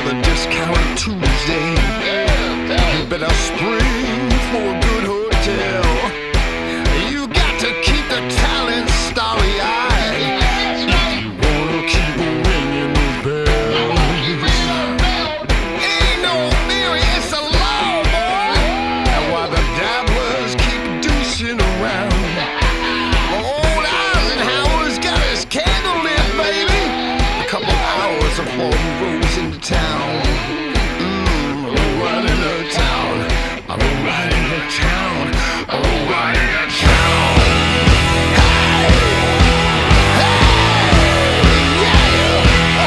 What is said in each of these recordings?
the discount Tuesday. You better spring for a good hotel. You got to keep the talent starry-eyed if you wanna keep ringing those bells. Ain't no theory, it's a law, boy. And while the dabblers keep douching around, old Eisenhower's got his candle lit, baby. A couple hours before he rolls into town. Right into town. I roll right into town. I roll right into town. Hey! Hey! Yeah!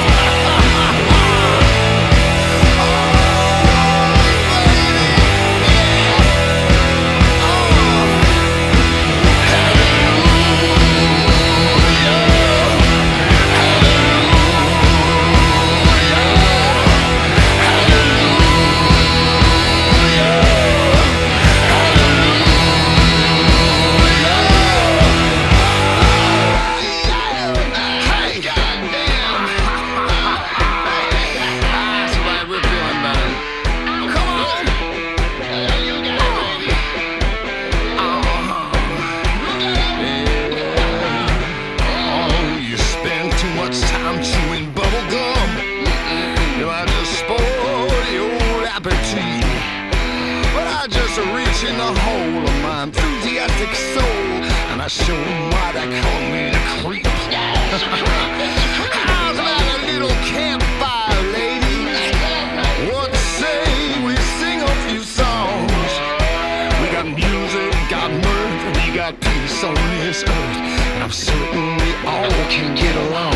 Time chewing bubble gum. I just spoil the old appetite, but I just reach in the hole of my enthusiastic soul, and I show them why they call me the creep. How's about a little campfire, ladies? What say we sing a few songs? We got music, got mirth, we got peace on this earth, and I'm certain we all can get along.